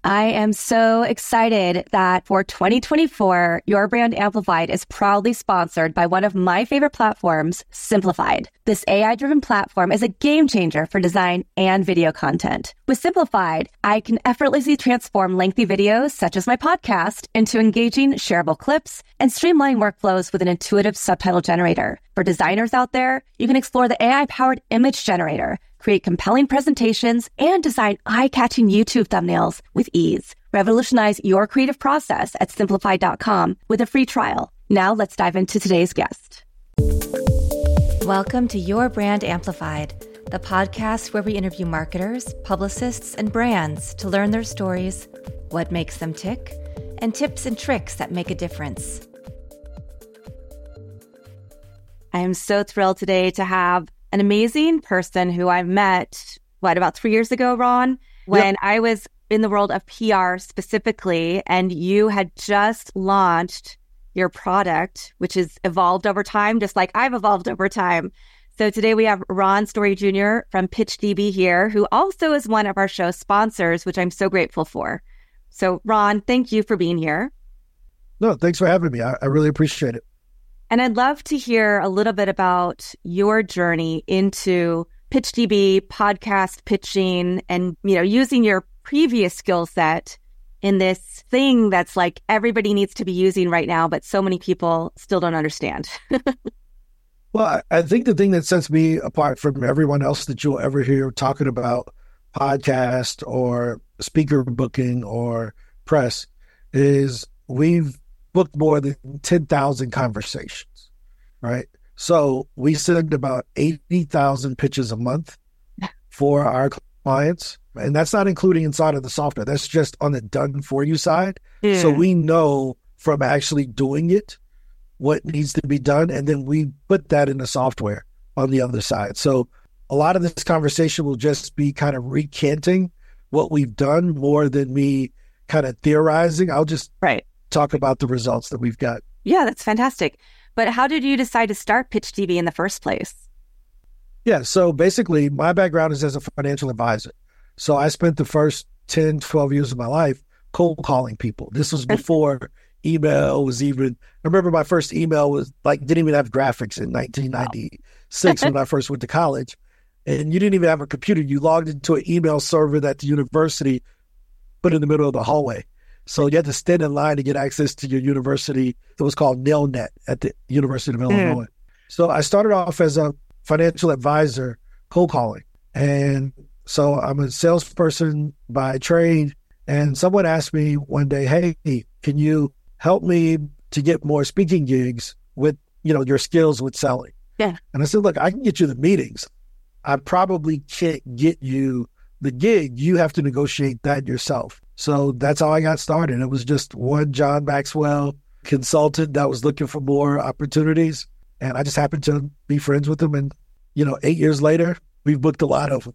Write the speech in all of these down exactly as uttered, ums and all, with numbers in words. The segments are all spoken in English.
I am so excited that for twenty twenty-four, Your Brand Amplified is proudly sponsored by one of my favorite platforms, Simplified. This A I-driven platform is a game changer for design and video content. With Simplified, I can effortlessly transform lengthy videos, such as my podcast, into engaging, shareable clips and streamline workflows with an intuitive subtitle generator. For designers out there, you can explore the A I-powered image generator, create compelling presentations, and design eye-catching YouTube thumbnails with ease. Revolutionize your creative process at simplified dot com with a free trial. Now let's dive into today's guest. Welcome to Your Brand Amplified, the podcast where we interview marketers, publicists, and brands to learn their stories, what makes them tick, and tips and tricks that make a difference. I am so thrilled today to have an amazing person who I met, what, about three years ago, Ron, when yep. I was in the world of P R specifically, and you had just launched your product, which has evolved over time, just like I've evolved over time. So today we have Ron Story Junior from PitchDB here, who also is one of our show sponsors, which I'm so grateful for. So Ron, thank you for being here. No, thanks for having me. I, I really appreciate it. And I'd love to hear a little bit about your journey into PitchDB, podcast pitching, and, you know, using your previous skill set in this thing that's like everybody needs to be using right now, but so many people still don't understand. Well, I, I think the thing that sets me apart from everyone else that you'll ever hear talking about podcast or speaker booking or press is we've booked more than ten thousand conversations, right? So we send about eighty thousand pitches a month for our clients. And that's not including inside of the software. That's just on the done for you side. Yeah. So we know from actually doing it what needs to be done. And then we put that in the software on the other side. So a lot of this conversation will just be kind of recanting what we've done more than me kind of theorizing. I'll just right. talk about the results that we've got. Yeah, that's fantastic. But how did you decide to start PitchDB in the first place? Yeah, so basically my background is as a financial advisor. So I spent the first ten, twelve years of my life cold calling people. This was before email was even, I remember my first email was like, didn't even have graphics in nineteen ninety-six when I first went to college. And you didn't even have a computer. You logged into an email server that the university put in the middle of the hallway. So you had to stand in line to get access to your university. It was called Nelnet at the University of Illinois. Mm. So I started off as a financial advisor cold calling. And so I'm a salesperson by trade. And someone asked me one day, hey, can you help me to get more speaking gigs with, you know, your skills with selling? Yeah. And I said, look, I can get you the meetings. I probably can't get you the gig. You have to negotiate that yourself. So that's how I got started. It was just one John Maxwell consultant that was looking for more opportunities. And I just happened to be friends with him. And, you know, eight years later, we've booked a lot of them.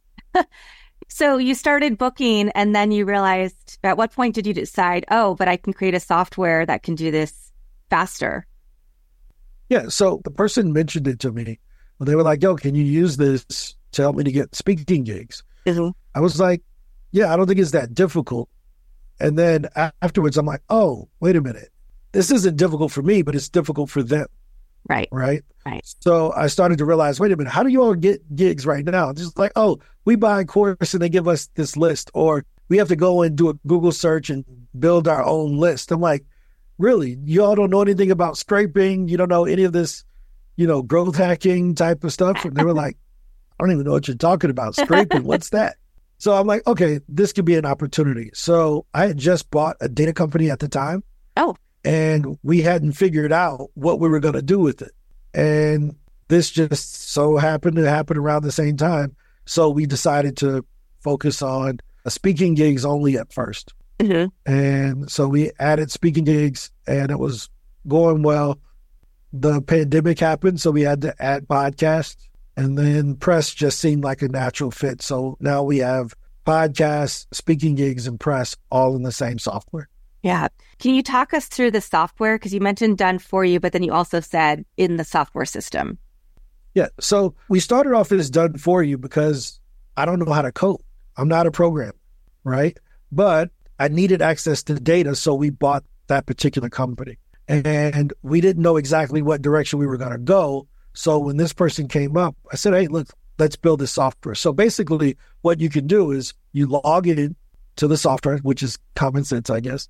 So you started booking and then you realized, at what point did you decide, oh, but I can create a software that can do this faster? Yeah. So the person mentioned it to me. Well, they were like, yo, can you use this to help me to get speaking gigs? Mm-hmm. I was like, yeah, I don't think it's that difficult. And then afterwards, I'm like, oh, wait a minute. This isn't difficult for me, but it's difficult for them. Right. Right. Right. So I started to realize, wait a minute, how do you all get gigs right now? Just like, oh, we buy a course and they give us this list, or we have to go and do a Google search and build our own list. I'm like, really? You all don't know anything about scraping? You don't know any of this, you know, growth hacking type of stuff? And they were like, I don't even know what you're talking about. Scraping, what's that? So I'm like, okay, this could be an opportunity. So I had just bought a data company at the time. Oh. And we hadn't figured out what we were going to do with it. And this just so happened to happen around the same time. So we decided to focus on speaking gigs only at first. Mm-hmm. And so we added speaking gigs and it was going well. The pandemic happened, so we had to add podcasts. And then press just seemed like a natural fit. So now we have podcasts, speaking gigs, and press all in the same software. Yeah. Can you talk us through the software? Because you mentioned done for you, but then you also said in the software system. Yeah. So we started off as done for you because I don't know how to code. I'm not a programmer, right? But I needed access to data, so we bought that particular company. And we didn't know exactly what direction we were going to go. So when this person came up, I said, hey, look, let's build this software. So basically what you can do is you log in to the software, which is common sense, I guess.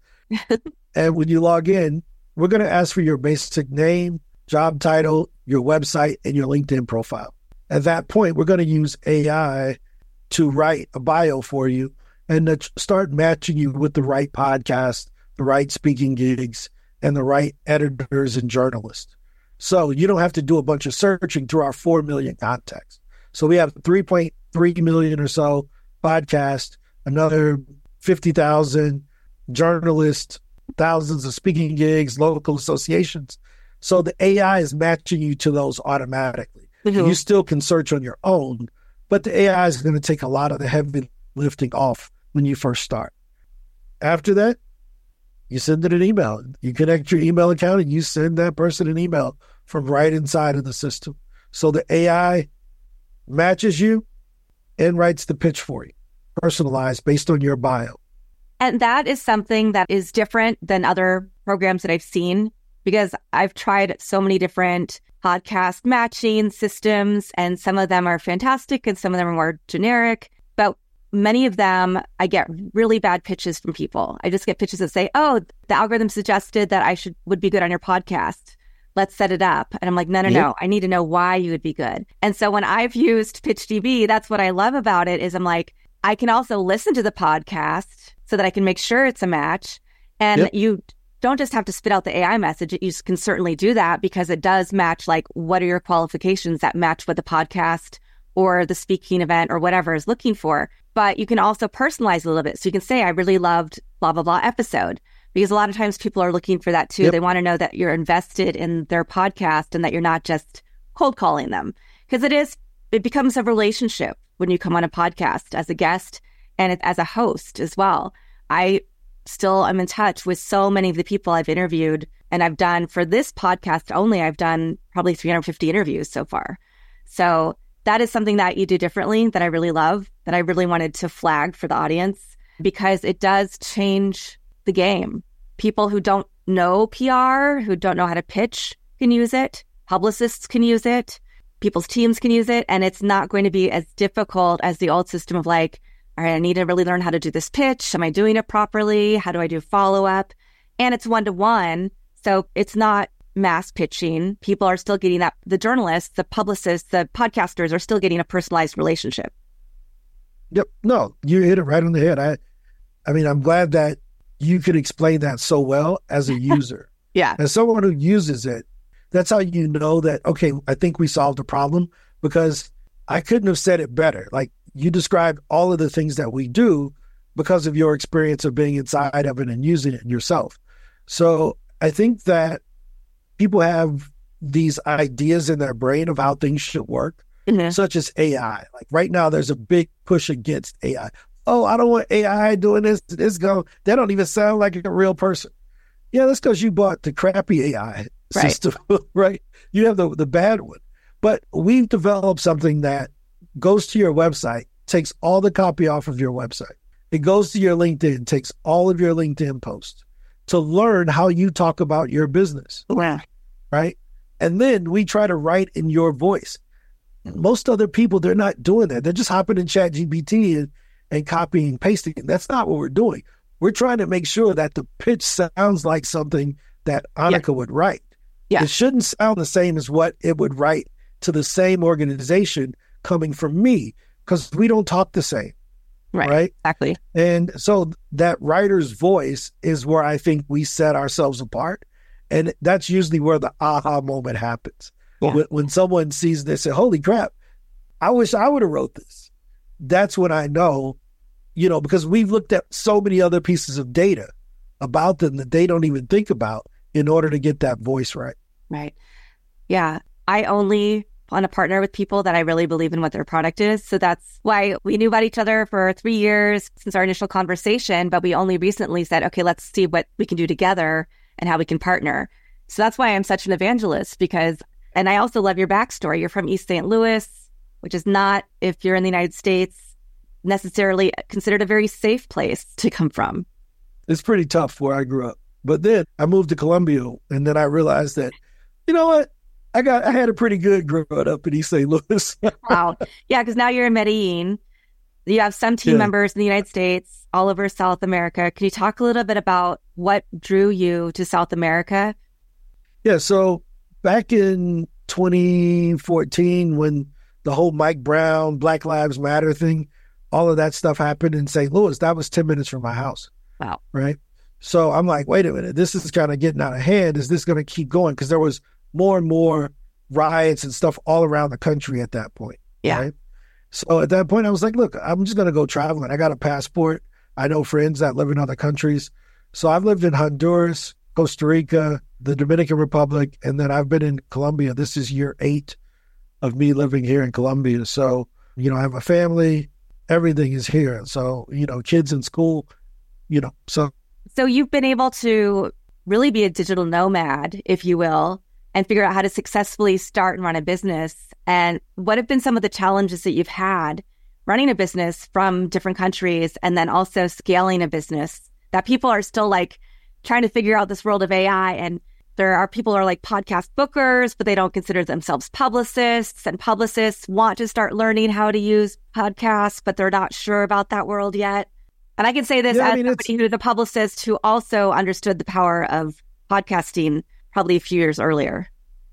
And when you log in, we're going to ask for your basic name, job title, your website, and your LinkedIn profile. At that point, we're going to use A I to write a bio for you and to start matching you with the right podcast, the right speaking gigs, and the right editors and journalists. So you don't have to do a bunch of searching through our four million contacts. So we have three point three million or so podcasts, another fifty thousand journalists, thousands of speaking gigs, local associations. So the A I is matching you to those automatically. Mm-hmm. You still can search on your own, but the A I is going to take a lot of the heavy lifting off when you first start. After that, you send it an email. You connect your email account and you send that person an email from right inside of the system. So the A I matches you and writes the pitch for you, personalized based on your bio. And that is something that is different than other programs that I've seen, because I've tried so many different podcast matching systems, and some of them are fantastic and some of them are more generic. But many of them, I get really bad pitches from people. I just get pitches that say, oh, the algorithm suggested that I should would be good on your podcast. Let's set it up. And I'm like, no, no, Yep. no. I need to know why you would be good. And so when I've used PitchDB, that's what I love about it is I'm like, I can also listen to the podcast so that I can make sure it's a match. And Yep. you don't just have to spit out the A I message. You can certainly do that because it does match, like, what are your qualifications that match what the podcast or the speaking event or whatever is looking for. But you can also personalize a little bit. So you can say, I really loved blah, blah, blah episode, because a lot of times people are looking for that too. Yep. They want to know that you're invested in their podcast and that you're not just cold calling them, because it is, it becomes a relationship when you come on a podcast as a guest and as a host as well. I still am in touch with so many of the people I've interviewed, and I've done for this podcast only, I've done probably three hundred fifty interviews so far. So that is something that you do differently that I really love, that I really wanted to flag for the audience, because it does change the game. People who don't know P R, who don't know how to pitch can use it. Publicists can use it. People's teams can use it. And it's not going to be as difficult as the old system of like, all right, I need to really learn how to do this pitch. Am I doing it properly? How do I do follow-up? And it's one-to-one. So it's not mass pitching. People are still getting that. The journalists, the publicists, the podcasters are still getting a personalized relationship. Yep. No, you hit it right on the head. I, I mean, I'm glad that you could explain that so well as a user. Yeah. As someone who uses it, that's how you know that, okay, I think we solved the problem, because I couldn't have said it better. Like, you described all of the things that we do because of your experience of being inside of it and using it yourself. So I think that people have these ideas in their brain of how things should work, mm-hmm. such as A I. Like right now, there's a big push against A I. Oh, I don't want A I doing this. This go. They don't even sound like a real person. Yeah, that's because you bought the crappy A I right. system, right? You have the, the bad one. But we've developed something that goes to your website, takes all the copy off of your website. It goes to your LinkedIn, takes all of your LinkedIn posts to learn how you talk about your business. Wow. Right? And then we try to write in your voice. Most other people, they're not doing that. They're just hopping in ChatGPT and, and copying and pasting. That's not what we're doing. We're trying to make sure that the pitch sounds like something that Annika yeah. would write. Yeah. It shouldn't sound the same as what it would write to the same organization coming from me, because we don't talk the same. Right. Right. Exactly. And so that writer's voice is where I think we set ourselves apart. And that's usually where the aha moment happens. Yeah. When, when someone sees this and, holy crap, I wish I would have wrote this. That's when I know, you know, because we've looked at so many other pieces of data about them that they don't even think about in order to get that voice right. Right. Yeah. I only want to partner with people that I really believe in what their product is. So that's why we knew about each other for three years since our initial conversation, but we only recently said, okay, let's see what we can do together and how we can partner. So that's why I'm such an evangelist, because, and I also love your backstory. You're from East Saint Louis, which is not, if you're in the United States, necessarily considered a very safe place to come from. It's pretty tough where I grew up. But then I moved to Columbia, and then I realized that, you know what? I got I had a pretty good growing up in East Saint Louis. Wow. Yeah, because now you're in Medellin. You have some team Yeah. members in the United States, all over South America. Can you talk a little bit about what drew you to South America? Yeah, so back in twenty fourteen, when the whole Mike Brown, Black Lives Matter thing, all of that stuff happened in Saint Louis, that was ten minutes from my house. Wow. Right? So I'm like, wait a minute, this is kind of getting out of hand. Is this going to keep going? Because there was more and more riots and stuff all around the country at that point. Yeah. Right? So at that point, I was like, look, I'm just going to go traveling. I got a passport. I know friends that live in other countries. So I've lived in Honduras, Costa Rica, the Dominican Republic, and then I've been in Colombia. This is year eight of me living here in Colombia. So, you know, I have a family. Everything is here. So, you know, kids in school, you know, so. So you've been able to really be a digital nomad, if you will, and figure out how to successfully start and run a business. And what have been some of the challenges that you've had running a business from different countries and then also scaling a business that people are still like trying to figure out this world of A I? And there are people who are like podcast bookers, but they don't consider themselves publicists, and publicists want to start learning how to use podcasts, but they're not sure about that world yet. And I can say this Yeah, I as mean, somebody who's a publicist who also understood the power of podcasting probably a few years earlier.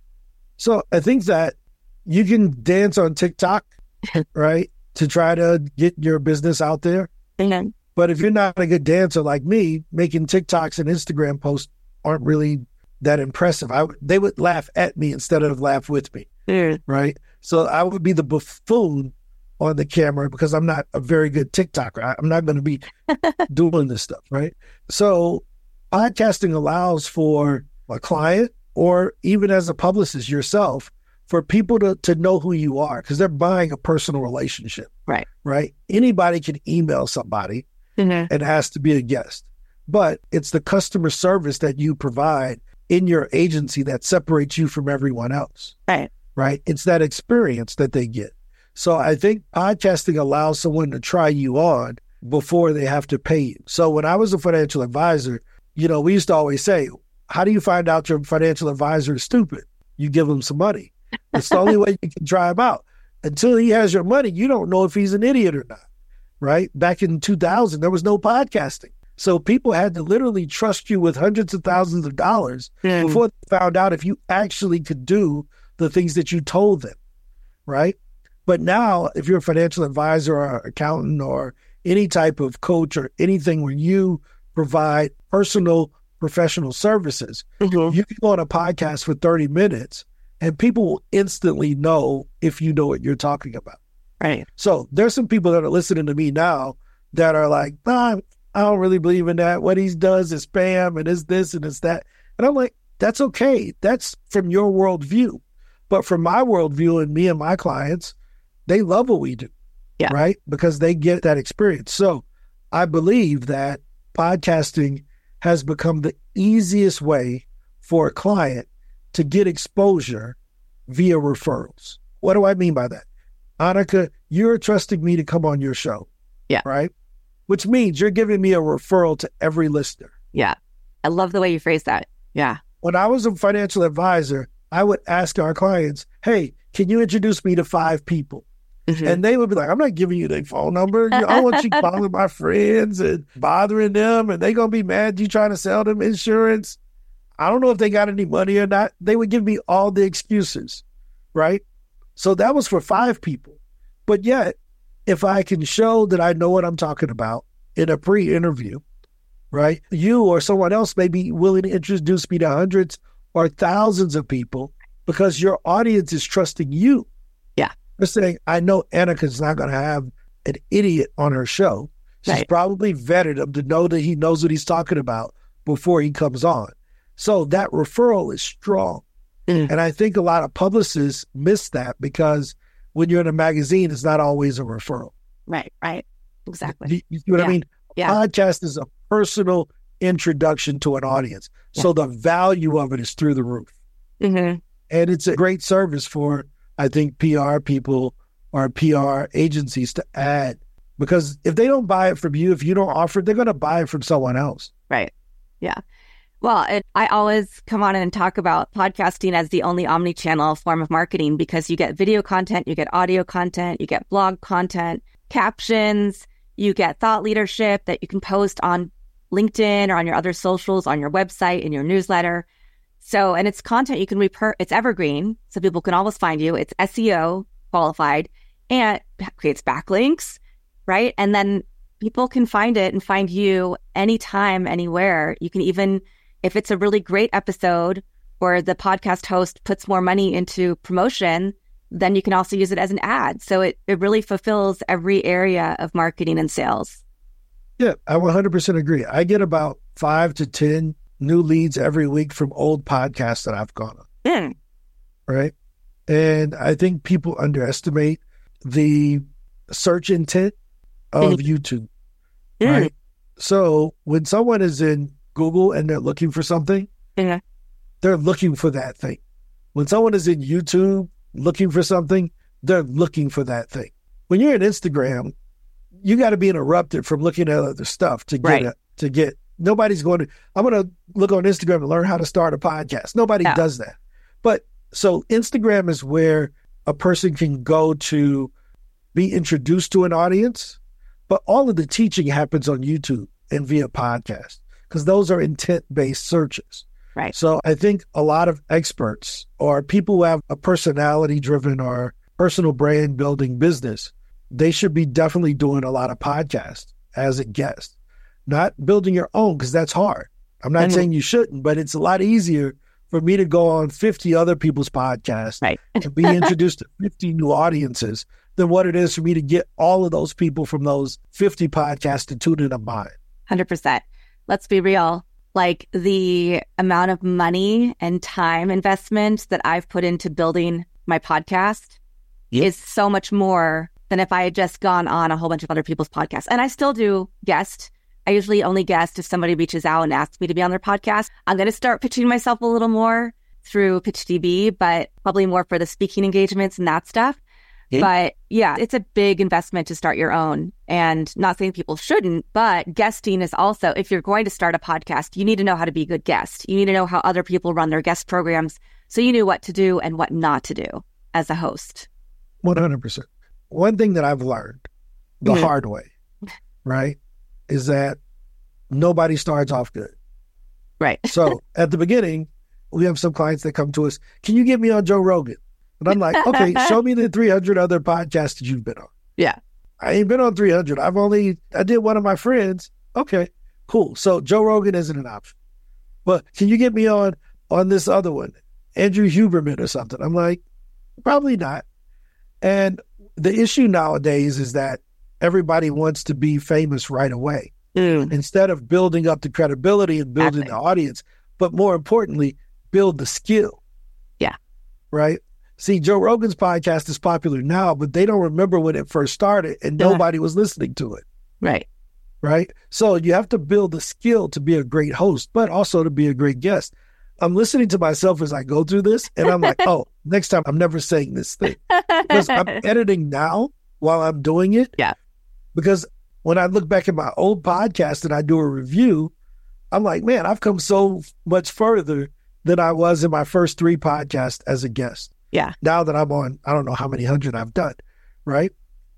So I think that you can dance on TikTok, right, to try to get your business out there. Mm-hmm. But if you're not a good dancer like me, making TikToks and Instagram posts aren't really that impressive. I, they would laugh at me instead of laugh with me, Mm. right? So I would be the buffoon on the camera because I'm not a very good TikToker. I, I'm not going to be doing this stuff, right? So podcasting allows for a client or even as a publicist yourself for people to, to know who you are because they're buying a personal relationship, Right. right? Anybody can email somebody Mm-hmm. and ask to be a guest, but it's the customer service that you provide in your agency that separates you from everyone else, Right. right? It's that experience that they get. So I think podcasting allows someone to try you on before they have to pay you. So when I was a financial advisor, you know, we used to always say, how do you find out your financial advisor is stupid? You give him some money. It's the only way you can try him out. Until he has your money, you don't know if he's an idiot or not, right? Back in two thousand, there was no podcasting. So people had to literally trust you with hundreds of thousands of dollars Mm. before they found out if you actually could do the things that you told them, right? But now, if you're a financial advisor or accountant or any type of coach or anything where you provide personal professional services, Mm-hmm. you can go on a podcast for thirty minutes and people will instantly know if you know what you're talking about. Right. So there's some people that are listening to me now that are like, nah, I don't really believe in that. What he does is spam and it's this and it's that. And I'm like, that's okay. That's from your worldview. But from my worldview and me and my clients, they love what we do, Yeah. right? Because they get that experience. So I believe that podcasting has become the easiest way for a client to get exposure via referrals. What do I mean by that? Annika, you're trusting me to come on your show. Yeah. Right? Which means you're giving me a referral to every listener. Yeah. I love the way you phrase that. Yeah. When I was a financial advisor, I would ask our clients, hey, can you introduce me to five people? Mm-hmm. And they would be like, I'm not giving you their phone number. You know, I want you calling my friends and bothering them, and they're going to be mad you trying to sell them insurance. I don't know if they got any money or not. They would give me all the excuses, right? So that was for five people. But yet, if I can show that I know what I'm talking about in a pre-interview, right, you or someone else may be willing to introduce me to hundreds or thousands of people because your audience is trusting you. Yeah. They're saying, I know Annika's not going to have an idiot on her show. She's Right. probably vetted him to know that he knows what he's talking about before he comes on. So that referral is strong. Mm. And I think a lot of publicists miss that because when you're in a magazine, it's not always a referral. Right. Right. Exactly. You, you see what Yeah. I mean? Yeah. Podcast is a personal introduction to an audience. So the value of it is through the roof. Mm-hmm. And it's a great service for, I think, P R people or P R agencies to add. Because if they don't buy it from you, if you don't offer it, they're going to buy it from someone else. Right. Yeah. Well, it, I always come on and talk about podcasting as the only omni-channel form of marketing because you get video content, you get audio content, you get blog content, captions, you get thought leadership that you can post on LinkedIn or on your other socials, on your website, in your newsletter. So, and it's content you can repur, it's evergreen, so people can always find you. It's S E O qualified and creates backlinks, right? And then people can find it and find you anytime, anywhere. You can even, if it's a really great episode or the podcast host puts more money into promotion, then you can also use it as an ad. So it, it really fulfills every area of marketing and sales. Yeah, I one hundred percent agree. I get about five to ten new leads every week from old podcasts that I've gone on. Mm. Right? And I think people underestimate the search intent of mm. YouTube. Mm. Right? So when someone is in Google and they're looking for something, yeah. they're looking for that thing. When someone is in YouTube looking for something, they're looking for that thing. When you're in Instagram, you got to be interrupted from looking at other stuff to get right. a, to get. Nobody's going to, I'm going to look on Instagram and learn how to start a podcast. Nobody no. does that. But so Instagram is where a person can go to be introduced to an audience, but all of the teaching happens on YouTube and via podcast because those are intent-based searches. Right. So I think a lot of experts or people who have a personality-driven or personal brand-building business, they should be definitely doing a lot of podcasts as a guest. Not building your own, because that's hard. I'm not mm-hmm. saying you shouldn't, but it's a lot easier for me to go on fifty other people's podcasts right. and be introduced to fifty new audiences than what it is for me to get all of those people from those fifty podcasts to tune in on mine. one hundred percent. Let's be real. Like the amount of money and time investment that I've put into building my podcast yep. is so much more than if I had just gone on a whole bunch of other people's podcasts. And I still do guest. I usually only guest if somebody reaches out and asks me to be on their podcast. I'm going to start pitching myself a little more through PitchDB, but probably more for the speaking engagements and that stuff. Yeah. But yeah, it's a big investment to start your own. And not saying people shouldn't, but guesting is also, if you're going to start a podcast, you need to know how to be a good guest. You need to know how other people run their guest programs so you know what to do and what not to do as a host. one hundred percent. One thing that I've learned the mm-hmm. hard way, right, is that nobody starts off good. Right. So at the beginning, we have some clients that come to us, can you get me on Joe Rogan? And I'm like, okay, show me the three hundred other podcasts that you've been on. Yeah. I ain't been on three hundred. I've only, I did one of my friends. Okay, cool. So Joe Rogan isn't an option. But can you get me on, on this other one, Andrew Huberman or something? I'm like, probably not. And the issue nowadays is that everybody wants to be famous right away mm. instead of building up the credibility and building exactly. the audience, but more importantly, build the skill. Yeah. Right? See, Joe Rogan's podcast is popular now, but they don't remember when it first started and yeah. nobody was listening to it. Right. Right? So you have to build the skill to be a great host, but also to be a great guest. I'm listening to myself as I go through this, and I'm like, oh, next time I'm never saying this thing. Because I'm editing now while I'm doing it. Yeah. Because when I look back at my old podcast and I do a review, I'm like, man, I've come so much further than I was in my first three podcasts as a guest. Yeah. Now that I'm on, I don't know how many hundred I've done, right?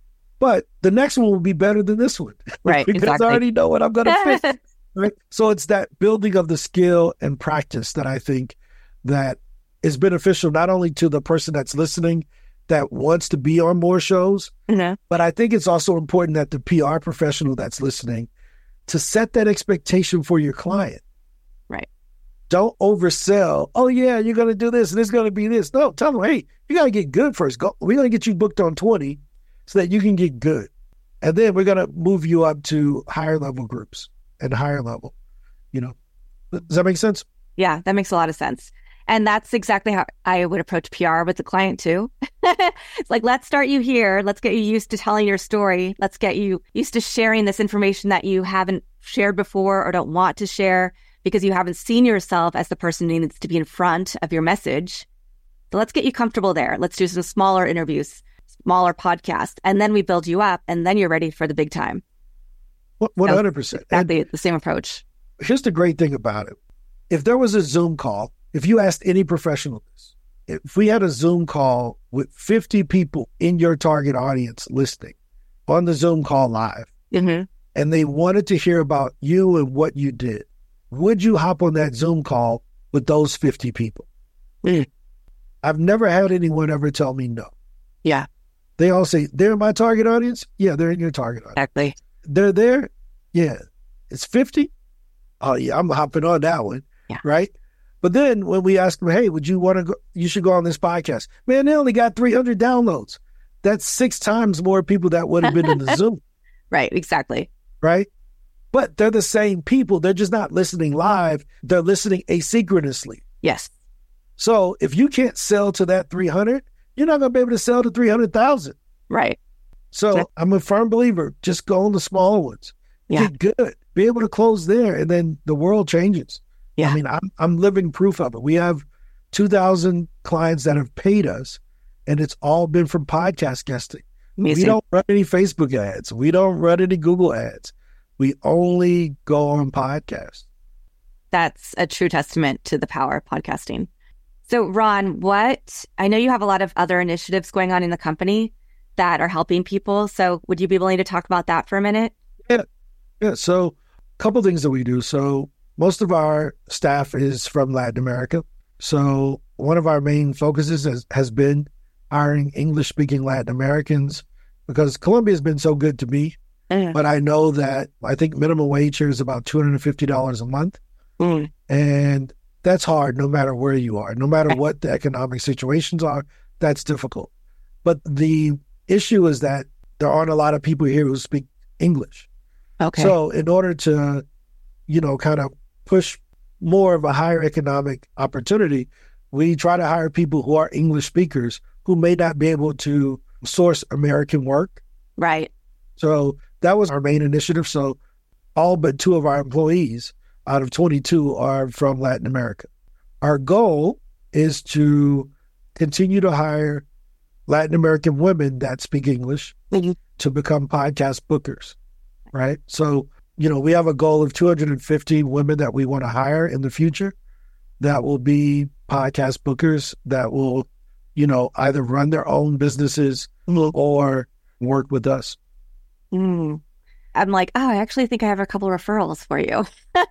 But the next one will be better than this one. Right, because exactly. I already know what I'm going to fix. Right? So it's that building of the skill and practice that I think that is beneficial not only to the person that's listening that wants to be on more shows, mm-hmm. but I think it's also important that the P R professional that's listening to set that expectation for your client. Right. Don't oversell. Oh, yeah, you're going to do this and it's going to be this. No, tell them, hey, you got to get good first. Go. We're going to get you booked on twenty so that you can get good. And then we're going to move you up to higher level groups and higher level. You know, does that make sense? Yeah, that makes a lot of sense. And that's exactly how I would approach P R with the client too. It's like, let's start you here. Let's get you used to telling your story. Let's get you used to sharing this information that you haven't shared before or don't want to share because you haven't seen yourself as the person who needs to be in front of your message. So let's get you comfortable there. Let's do some smaller interviews, smaller podcasts, and then we build you up and then you're ready for the big time. one hundred percent. So exactly and, the same approach. here's the great thing about it. If there was a Zoom call, if you asked any professional this, if we had a Zoom call with fifty people in your target audience listening on the Zoom call live, mm-hmm. and they wanted to hear about you and what you did, would you hop on that Zoom call with those fifty people? Mm. I've never had anyone ever tell me no. Yeah. They all say, they're in my target audience? Yeah, they're in your target audience. Exactly. They're there? Yeah. It's fifty? Oh, yeah, I'm hopping on that one. Yeah. Right? But then when we ask them, hey, would you want to go? You should go on this podcast. Man, they only got three hundred downloads. That's six times more people that would have been in the Zoom. Right, exactly. Right? But they're the same people. They're just not listening live. They're listening asynchronously. Yes. So if you can't sell to that three hundred, you're not going to be able to sell to three hundred thousand. Right. So That's- I'm a firm believer. Just go on the smaller ones. Yeah. Get good. Be able to close there, and then the world changes. Yeah. I mean, I'm, I'm living proof of it. We have two thousand clients that have paid us, and it's all been from podcast guesting. Amazing. We don't run any Facebook ads. We don't run any Google ads. We only go on podcasts. That's a true testament to the power of podcasting. So, Ron, what, I know you have a lot of other initiatives going on in the company that are helping people. So would you be willing to talk about that for a minute? Yeah. Yeah. So a couple things that we do. So most of our staff is from Latin America. So one of our main focuses has, has been hiring English-speaking Latin Americans because Colombia has been so good to me. Mm. But I know that I think minimum wage here is about two hundred fifty dollars a month. Mm. And that's hard no matter where you are, no matter what the economic situations are, that's difficult. But the issue is that there aren't a lot of people here who speak English. Okay. So in order to, you know, kind of push more of a higher economic opportunity, we try to hire people who are English speakers who may not be able to source American work. Right. So that was our main initiative. So all but two of our employees out of twenty-two are from Latin America. Our goal is to continue to hire Latin American women that speak English mm-hmm. to become podcast bookers, right? So, you know, we have a goal of two hundred fifty women that we want to hire in the future that will be podcast bookers that will, you know, either run their own businesses mm-hmm. or work with us. Mm. I'm like, oh, I actually think I have a couple of referrals for you.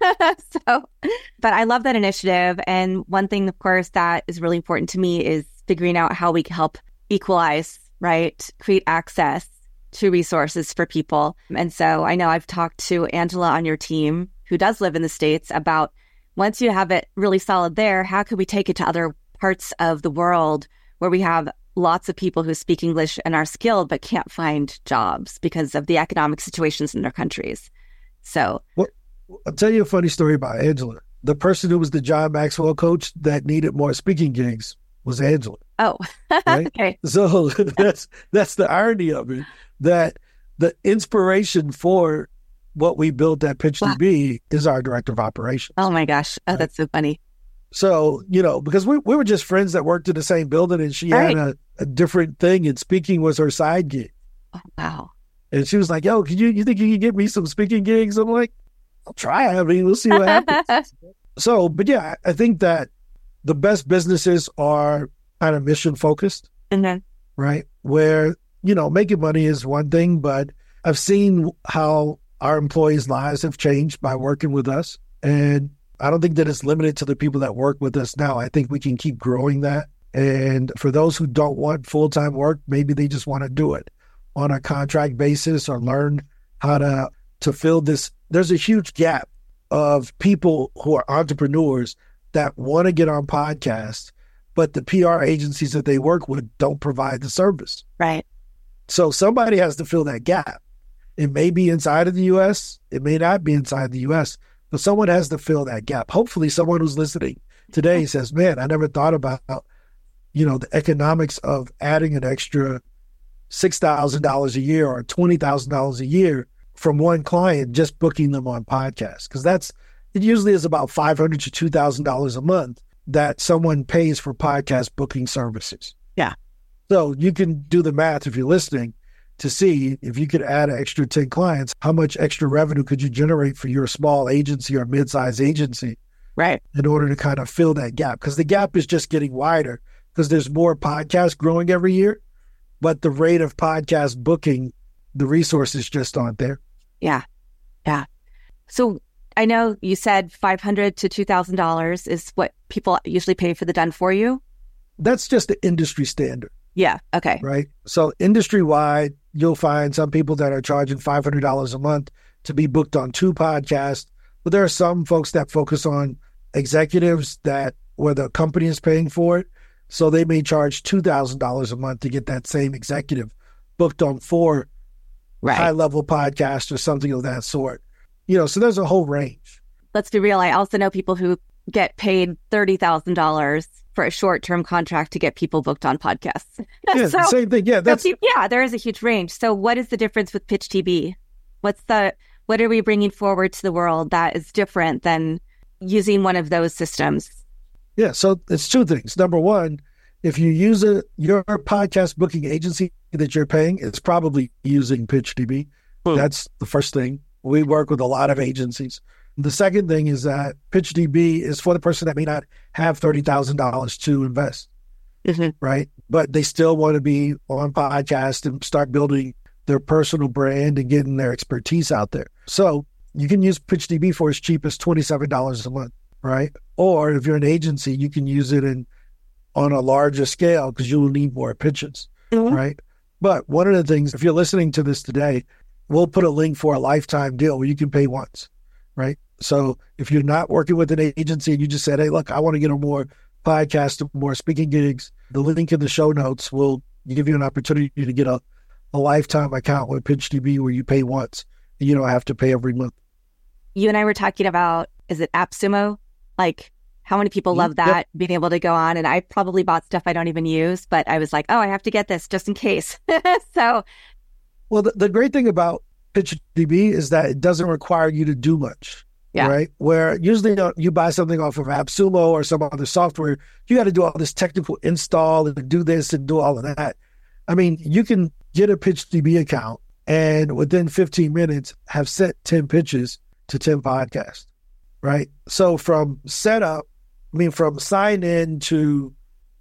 So, but I love that initiative. And one thing, of course, that is really important to me is figuring out how we can help equalize, right? Create access to resources for people. And so I know I've talked to Angela on your team, who does live in the States, about once you have it really solid there, how could we take it to other parts of the world where we have lots of people who speak English and are skilled but can't find jobs because of the economic situations in their countries. So, well, I'll tell you a funny story about Angela. The person who was the John Maxwell coach that needed more speaking gigs was Angela. Oh, right? Okay. So that's that's the irony of it, that the inspiration for what we built at PitchDB wow. is our director of operations. Oh my gosh. Oh, right? That's so funny. So, you know, because we we were just friends that worked in the same building, and she right. had a, a different thing, and speaking was her side gig. Oh, wow. And she was like, yo, can you, you think you can get me some speaking gigs? I'm like, I'll try. I mean, we'll see what happens. So, but yeah, I think that the best businesses are kind of mission focused, mm-hmm. right? Where, you know, making money is one thing, but I've seen how our employees' lives have changed by working with us. And I don't think that it's limited to the people that work with us now. I think we can keep growing that. And for those who don't want full-time work, maybe they just want to do it on a contract basis or learn how to, to fill this. There's a huge gap of people who are entrepreneurs that want to get on podcasts, but the P R agencies that they work with don't provide the service. Right. So somebody has to fill that gap. It may be inside of the U S. It may not be inside the U S, but someone has to fill that gap. Hopefully someone who's listening today says, man, I never thought about, you know, the economics of adding an extra six thousand dollars a year or twenty thousand dollars a year from one client, just booking them on podcasts. Because that's, it usually is about five hundred dollars to two thousand dollars a month that someone pays for podcast booking services. Yeah. So you can do the math if you're listening. to see if you could add an extra ten clients, how much extra revenue could you generate for your small agency or mid-sized agency, right, in order to kind of fill that gap? Because the gap is just getting wider because there's more podcasts growing every year, but the rate of podcast booking, the resources just aren't there. Yeah, yeah. So I know you said five hundred dollars to two thousand dollars is what people usually pay for the done for you. That's just the industry standard. Yeah. Okay. Right. So industry-wide, you'll find some people that are charging five hundred dollars a month to be booked on two podcasts. But there are some folks that focus on executives that where the company is paying for it. So they may charge two thousand dollars a month to get that same executive booked on four right. high-level podcasts or something of that sort. You know, so there's a whole range. Let's be real. I also know people who get paid thirty thousand dollars for a short-term contract to get people booked on podcasts. Yeah, so, same thing. Yeah, that's so, yeah, there is a huge range. So what is the difference with PitchDB? What's the, what are we bringing forward to the world that is different than using one of those systems? Yeah, so it's two things. Number one, if you use a, your podcast booking agency that you're paying, it's probably using PitchDB. Hmm. That's the first thing. We work with a lot of agencies. The second thing is that PitchDB is for the person that may not have thirty thousand dollars to invest, mm-hmm. right? But they still want to be on podcast and start building their personal brand and getting their expertise out there. So you can use PitchDB for as cheap as twenty-seven dollars a month, right? Or if you're an agency, you can use it in on a larger scale because you will need more pitches, mm-hmm. right? But one of the things, if you're listening to this today, we'll put a link for a lifetime deal where you can pay once, right? So if you're not working with an agency and you just said, hey, look, I want to get on more podcasts, more speaking gigs, the link in the show notes will give you an opportunity to get a, a lifetime account with PitchDB where you pay once. And you don't have to pay every month. You and I were talking about, is it AppSumo? Like how many people love that, yep. being able to go on. And I probably bought stuff I don't even use, but I was like, oh, I have to get this just in case. so. Well, the, the great thing about PitchDB is that it doesn't require you to do much. Yeah. Right. Where usually you, know, you buy something off of AppSumo or some other software, you got to do all this technical install and do this and do all of that. I mean, you can get a PitchDB account and within fifteen minutes have sent ten pitches to ten podcasts. Right. So from setup, I mean, from sign in to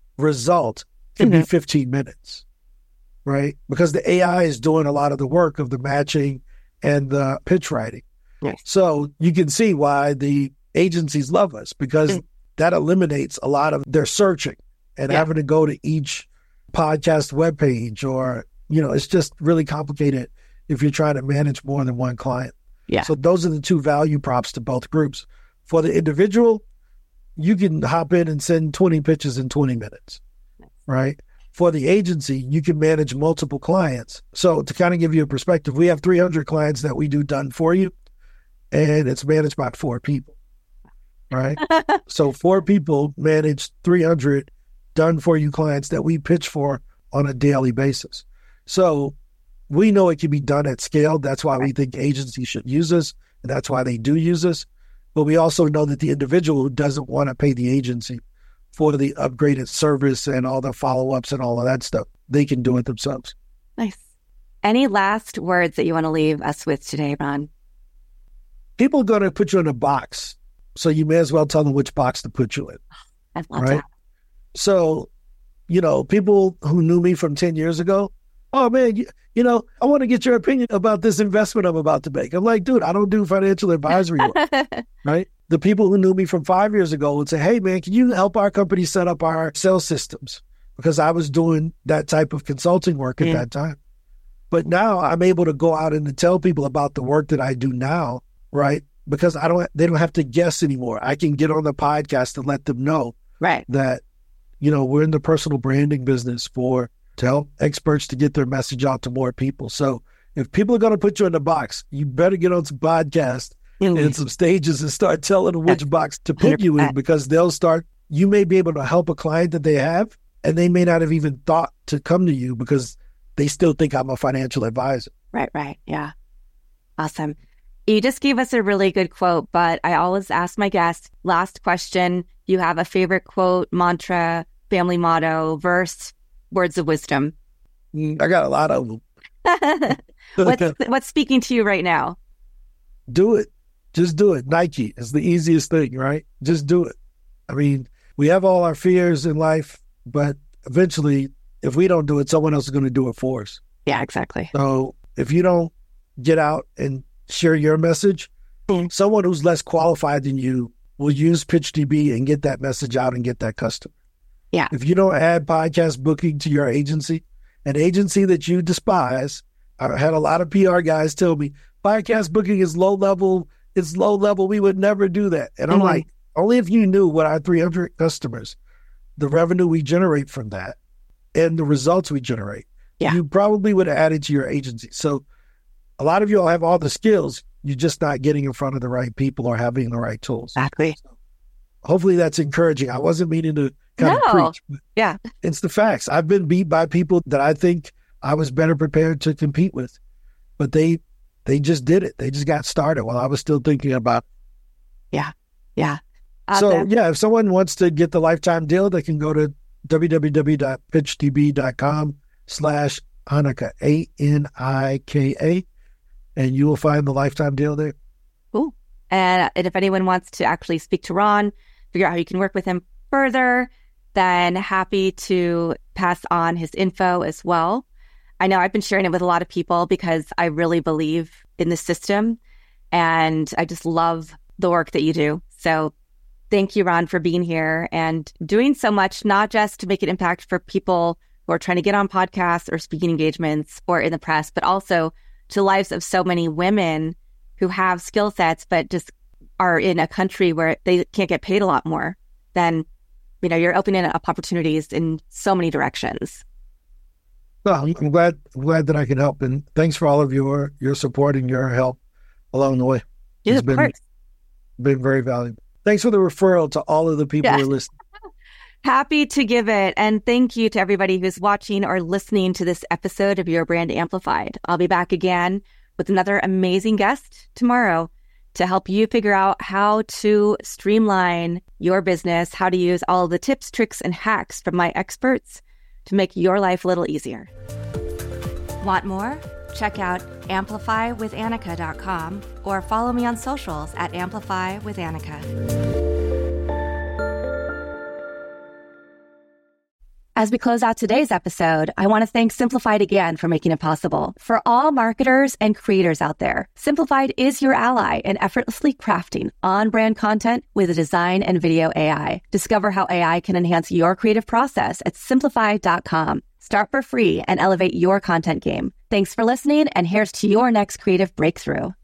result can mm-hmm. be fifteen minutes. Right. Because the A I is doing a lot of the work of the matching and the pitch writing. Yes. So you can see why the agencies love us because mm. that eliminates a lot of their searching and yeah. having to go to each podcast webpage or, you know, it's just really complicated if you're trying to manage more than one client. Yeah. So those are the two value props to both groups. For the individual, you can hop in and send twenty pitches in twenty minutes, right? For the agency, you can manage multiple clients. So to kind of give you a perspective, we have three hundred clients that we do done for you. And it's managed by four people, right? So four people manage three hundred done-for-you clients that we pitch for on a daily basis. So we know it can be done at scale. That's why we think agencies should use us, and that's why they do use us. But we also know that the individual who doesn't want to pay the agency for the upgraded service and all the follow-ups and all of that stuff, they can do it themselves. Nice. Any last words that you want to leave us with today, Ron? People are going to put you in a box, so you may as well tell them which box to put you in. I love right? that. So, you know, people who knew me from ten years ago, oh, man, you, you know, I want to get your opinion about this investment I'm about to make. I'm like, dude, I don't do financial advisory work, right? The people who knew me from five years ago would say, hey, man, can you help our company set up our sales systems? Because I was doing that type of consulting work at mm. that time. But now I'm able to go out and to tell people about the work that I do now. Right. Because I don't, they don't have to guess anymore. I can get on the podcast and let them know right. that, you know, we're in the personal branding business for to help experts to get their message out to more people. So if people are going to put you in the box, you better get on some podcasts mm. and some stages and start telling them which box to put you in because they'll start, you may be able to help a client that they have and they may not have even thought to come to you because they still think I'm a financial advisor. Right, right. Yeah. Awesome. You just gave us a really good quote, but I always ask my guests, last question, you have a favorite quote, mantra, family motto, verse, words of wisdom? I got a lot of them. what's, what's speaking to you right now? Do it. Just do it. Nike is the easiest thing, right? Just do it. I mean, we have all our fears in life, but eventually, if we don't do it, someone else is going to do it for us. Yeah, exactly. So if you don't get out and share your message, mm. someone who's less qualified than you will use PitchDB and get that message out and get that customer. Yeah. If you don't add podcast booking to your agency, an agency that you despise, I had a lot of P R guys tell me, podcast booking is low level. It's low level. We would never do that. And I'm mm-hmm. like, only if you knew what our three hundred customers, the revenue we generate from that and the results we generate, yeah. you probably would have added to your agency. So a lot of you all have all the skills. You're just not getting in front of the right people or having the right tools. Exactly. So hopefully that's encouraging. I wasn't meaning to kind no. of preach. But yeah. It's the facts. I've been beat by people that I think I was better prepared to compete with, but they They just did it. They just got started while I was still thinking about it. Yeah. Yeah. So, awesome. yeah, if someone wants to get the lifetime deal, they can go to www.pitchdb.com slash Anika, A N I K A, and you will find the lifetime deal there. Cool. And, and if anyone wants to actually speak to Ron, figure out how you can work with him further, then happy to pass on his info as well. I know I've been sharing it with a lot of people because I really believe in the system and I just love the work that you do. So thank you, Ron, for being here and doing so much, not just to make an impact for people who are trying to get on podcasts or speaking engagements or in the press, but also to the lives of so many women who have skill sets, but just are in a country where they can't get paid a lot more. Then, you know, you're opening up opportunities in so many directions. Well, I'm glad I'm glad that I can help, and thanks for all of your your support and your help along the way. Yeah, it's of been course. been very valuable. Thanks for the referral to all of the people yeah. who are listening. Happy to give it, and thank you to everybody who's watching or listening to this episode of Your Brand Amplified. I'll be back again with another amazing guest tomorrow to help you figure out how to streamline your business, how to use all of the tips, tricks, and hacks from my experts to make your life a little easier. Want more? Check out amplify with anika dot com or follow me on socials at Amplify with Anika. As we close out today's episode, I want to thank Simplified again for making it possible. For all marketers and creators out there, Simplified is your ally in effortlessly crafting on-brand content with a design and video A I. Discover how A I can enhance your creative process at simplified dot com. Start for free and elevate your content game. Thanks for listening, and here's to your next creative breakthrough.